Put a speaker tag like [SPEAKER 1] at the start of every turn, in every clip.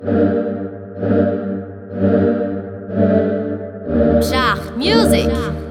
[SPEAKER 1] Shach music.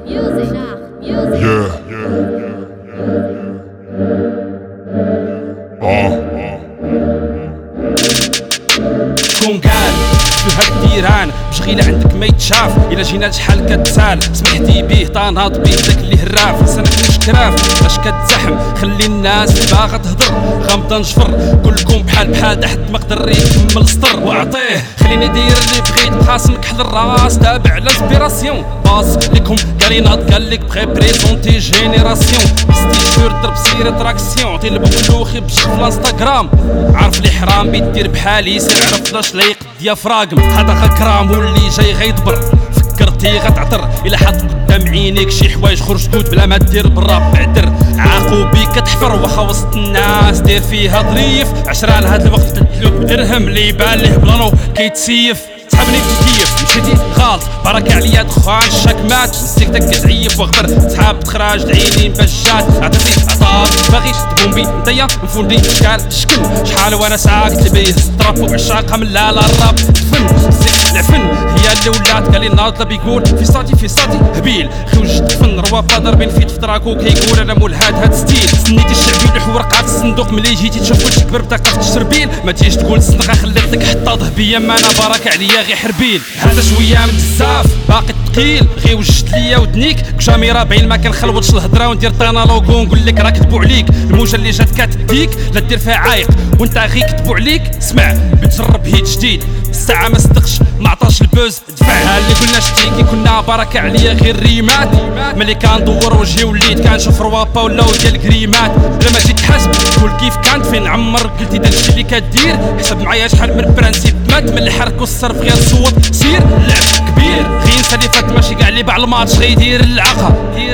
[SPEAKER 2] شكون قال هاد التيران بشغيل عندك ما يتشاف الا جينا شحال كتسال سمحتي بيه طناط بيه داك اللي هراف سنك مش كراف اش كتزحم خلي الناس باغا تهضر غامضه نشفر كلكم بحال حد ما قدر يكمل سطر واعطيه خليني داير اللي بغيت خاصمك حل الراس تابع لانسبيراسيون باص ليكم قالي ناض قال لك بغي بريزونتي جينيراسيون ستيشيرت ضرب سير تراكسيون طيلبو كلوخي بشي في الانستغرام عارف لي حرام بيدير بحالي سير عرف لاش لايق ديافراغم هذا غكرام واللي جاي غيدبر فكرتي غتعطر الا حط قدام عينيك شي حوايج خرج كود بلا ما دير بالراب بعدر عاقو بيك كتحفر واخا وسط الناس دير فيها ظريف 10 لهاد الوقت تدلوك بدرهم اللي يبان ليه بلانو كيتسيف سحبني في كيف مشيتي غلط بركة عليا دخان الشاك مات مسيك داك زعيف وغبر سحاب تخراج العينين بجات عطيتي عطاف باغيش تبومبي نتيا مفولدي شكال شكل شحال وانا ساكت لبيه ستراب وعشاقها من لا الراب الفن مسيك العفن هي اللي ولات قالي ناضله بيقول في صاتي هبيل خوجت فن روابا ضاربين فيت في تراكو كيقول انا مول هاد ستيل سنيتي الشعبي لوح ورقات الصندوق ملي جيتي تشوف كلشي كبر بطاقه في الشربيل ما تجيش تقول صندقه خليتك حطا ذهبيه ما انا بركه عليا غير حربيل هذا شويه من بزاف باقي ثقيل غي وجدت ليا ودنيك كاميرا باين ما كنخلوطش الهضره وندير طانا لوغو نقول لك راه كتبوا عليك الموجه اللي جات كتديك لا دير فيها عايق وانت غي كتبوا عليك اسمع بتجرب هيت جديد الساعه ما صدقش ما عطاش البوز دفعها اللي قلنا شتيكي كنا بركه عليا غير ريمات ملي كندور وجهي وليت كنشوف روابا ولاو ديال كريمات بلا ما جيت تحاسب تقول كيف كانت فين عمر قلتي داكشي اللي كدير حسب معايا شحال من برانسيب مات من الحرك والصرف غير صوت سير لعب كبير غير نسى اللي فات ماشي كاع اللي باع الماتش غيدير اللعقه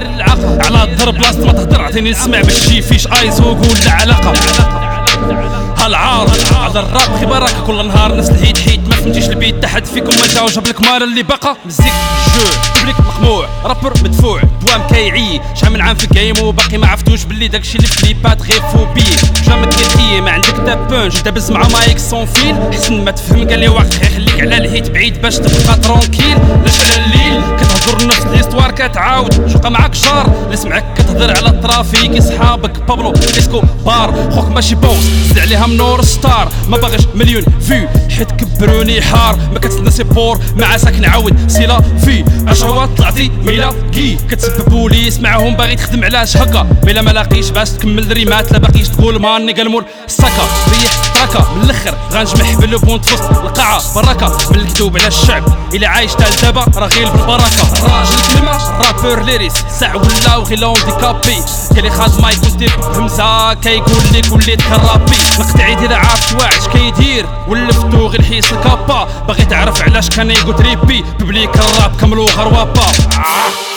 [SPEAKER 2] على الضرب بلاصه ما تهضر عطيني نسمع باش شي فيش ايز وقول لا علاقه هالعار على الراب خي بركه كل نهار نفس الهيت حيت ما فهمتيش البيت تحت فيكم ما جاو جاب لك مال اللي بقى مزيك جو بليك مخموع رابر مدفوع دوام كيعي شحال من عام في الجيم وباقي ما عرفتوش باللي داكشي اللي في كليبات غير فوبي جامد كيخي ما عندك تا بونج دابز مع مايك سون فيل حسن ما تفهم قال لي واقع خليك على الهيت بعيد باش تبقى ترونكيل لاش على الليل كتهضر نفس ليستوار كتعاود شوقا معاك جار اللي سمعك كتهضر على الترافيك صحابك بابلو اسكو بار خوك ماشي بوس زد عليها نور ستار ما باغيش مليون فيو حيت كبروني حار ما كتسنى سيبور مع ساكن عاود سيلا في اشروات طلعتي ميلا كي كتسببوا لي معاهم باغي تخدم علاش هكا ميلا ما لاقيش باش تكمل ريمات لا باقيش تقول ماني قالمول السكا ريح تراكا من الاخر غنجمع حبل بونت فوسط القاعه بركه من الكتوب على الشعب الا عايش تال دابا راه غير بالبركه راجل كلمه رابور ليريس ساع ولاو غير لونديكابي كلي خاد مايك وانتي بهمزه كيقول لك وليت كرابي نقطعي ديال عارف واش كيدير ولفتو غير الحيس الكابا باغي تعرف علاش كان يقول تريبي ببليك الراب كملو غروابا